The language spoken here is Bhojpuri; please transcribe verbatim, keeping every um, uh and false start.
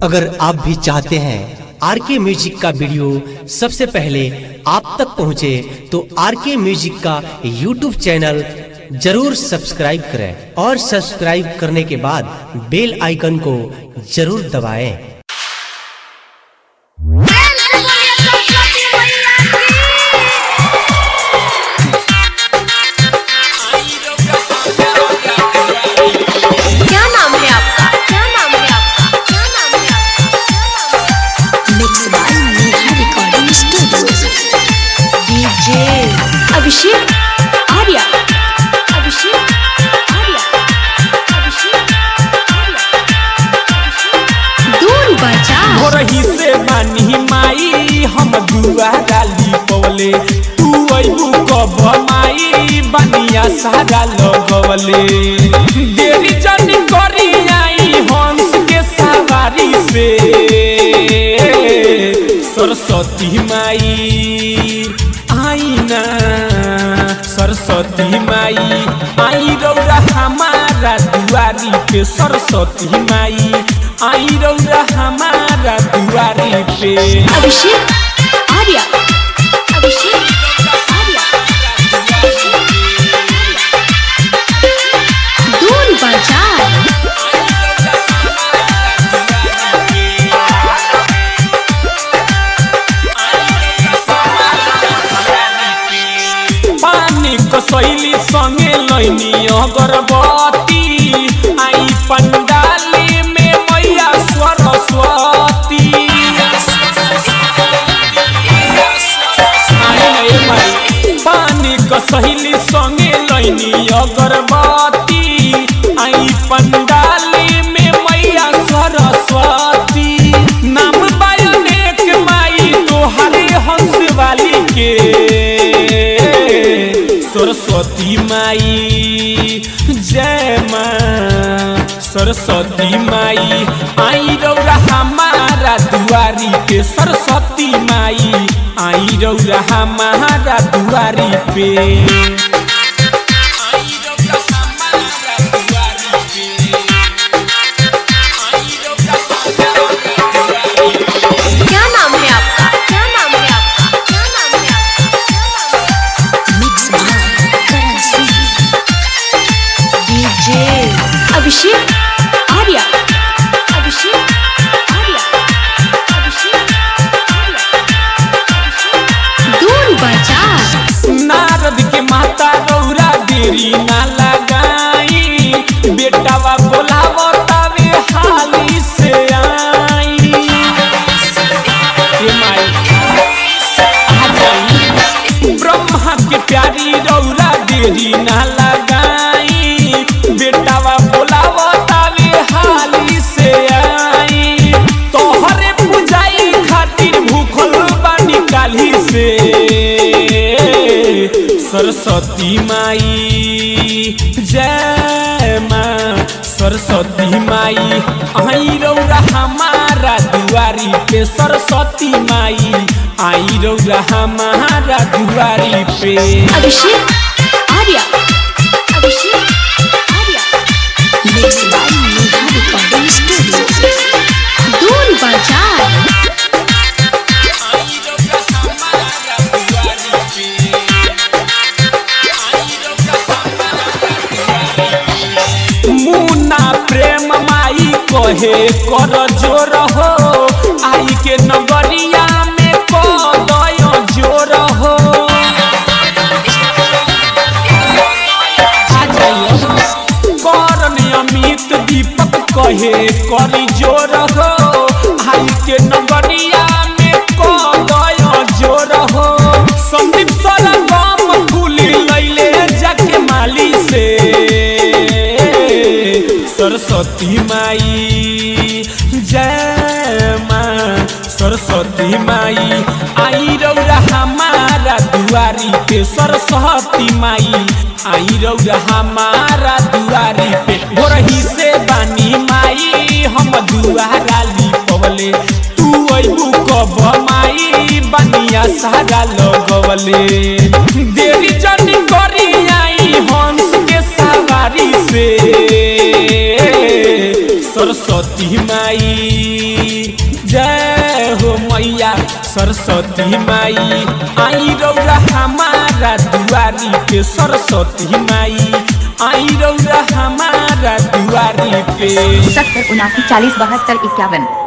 अगर आप भी चाहते हैं आर के म्यूजिक का वीडियो सबसे पहले आप तक पहुंचे तो आर के म्यूजिक का यूट्यूब चैनल जरूर सब्सक्राइब करें और सब्सक्राइब करने के बाद बेल आइकन को जरूर दबाएं। अभिषेक आर्या अभिषेक आर्या अभिषेक आर्या दून बजा भोरही से बानी माई हम दुआ डाली पवले तू अइबू कब माई बनिया सारा लगवले देरी जनी करी आई हंस के सवारी से सरस्वती माई आईना सरस्वती माई आई रौरा हमारा दुआरी पे सरस्वती माई आई रौरा हमारा दुआरी पे अभिषेक आर्या अभिषेक आर्या दून बजा कसैली संगे लैनी अगरबत्ती आई पंडाली में मैया सरस्वती पानी कसैली संगे लैनी अगरबत्ती आई पंडाली में मैया सरस्वती नाम बायोनेक माई तोहरे हंस वाली के सरस्वती माई जय माँ सरस्वती माई आई रौरा हमारा दुआरी पे सरस्वती माई आई रौरा हमारा दुआरी पे क्या नाम है आपका क्या नाम है आपका क्या नाम है आपका मिक्स करण सिंह डीजे अभिषेक आर्या अभिषेक आर्या अभिषेक आर्या दून बजा नारद के माता रौरा देरी ना लगाई बेटावा बोलावो तवे हाली से आई ब्रह्मा के प्यारी रौरा देरी ना लगाई बेटावा बोलावो तवे हाली से आई तोहरे पूजाई खातिर भूखल बानी काली से सरस्वती माई जय माँ सरस्वती माई आई रौरा हमारा दुआरी पे सरस्वती माई आई रौरा हमारा दुआरी पे Abhishek Arya Abhishek Arya mix by Neha recording studio दून बजा मुन्ना प्रेम माई कहे कर जोर हो आई के नगरिया में कदयो जोर हो करन अमित दीपक कहे करी जोर हो आई के नगरिया में कदयो जोर हो संदीप सरगम फूली लैले जाके माली से सरस्वती माई जय माँ सरस्वती माई आई रौरा हमारा दुआरी पे सरस्वती माई आई रौरा हमारा दुआरी पे भोरही से बानी माई हम दुआरा ली पवले तू अइबू कब माई बनिया सारा लगवले देरी जनी करी आई हंस के सवारी से सरस्वती माई जय हो मैया सरस्वती माई आई रौरा हमारा दुआरी पे सरस्वती माई आई रौरा हमारा दुआरी पे। सत्तर उनासी चालीस बहत्तर इक्यावन।